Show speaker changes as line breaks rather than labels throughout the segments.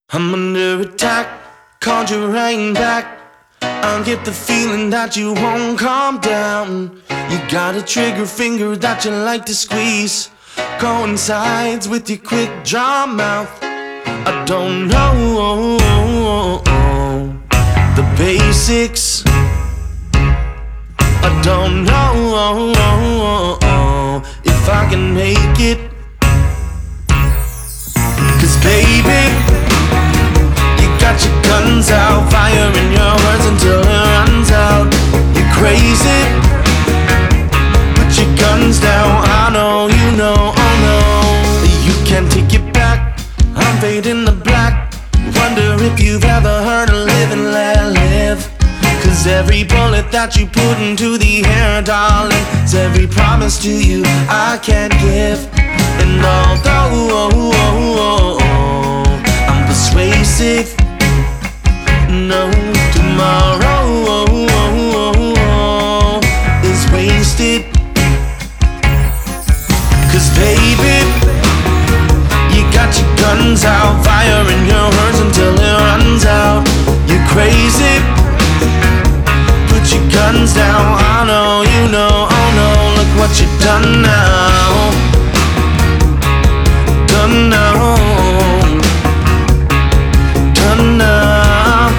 I'm under attack, called you right back. I get the feeling that you won't calm down. You got a trigger finger that you like to squeeze, coincides with your quick draw mouth. I don't know the basics. I don't know if I can make it. 'Cause baby, you got your guns out, fire in your words until it runs out. You're crazy, put your guns down. I know, you know, oh no, you can't take it back. I'm fading the black. Wonder if you've ever heard of live and let live. 'Cause every bullet that you put into the air, darling, is every promise to you I can't give. And although I'm persuasive, no, tomorrow is wasted. 'Cause baby, you got your guns out, fire in your words until it runs out. You're crazy, put your guns down. I know, you know, oh no, look what you done now. Done now. Done now.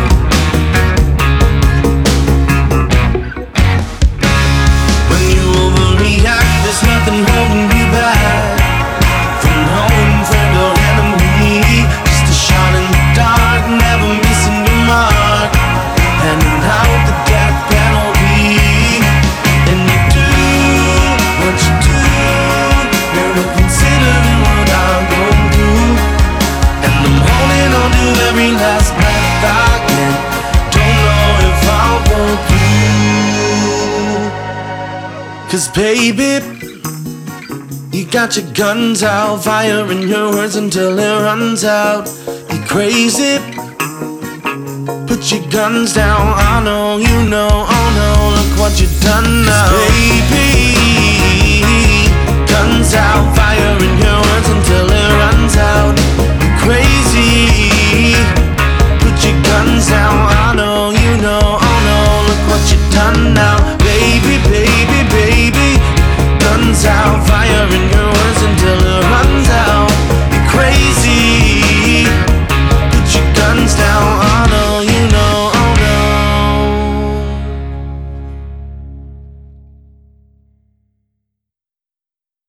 When you overreact, there's nothing holding you back from knowing friend or enemy. Just a shot in the dark, never missing your mark, handing out the death penalty. And you do what you do, never considering what I'm going through. And I'm holding on to every last breath I get. Don't know if I'll go through. 'Cause baby, you got your guns out, fire in your words until it runs out. You're crazy, put your guns down. I know, you know, oh no, look what you done now. 'Cause baby, guns out, fire in your words until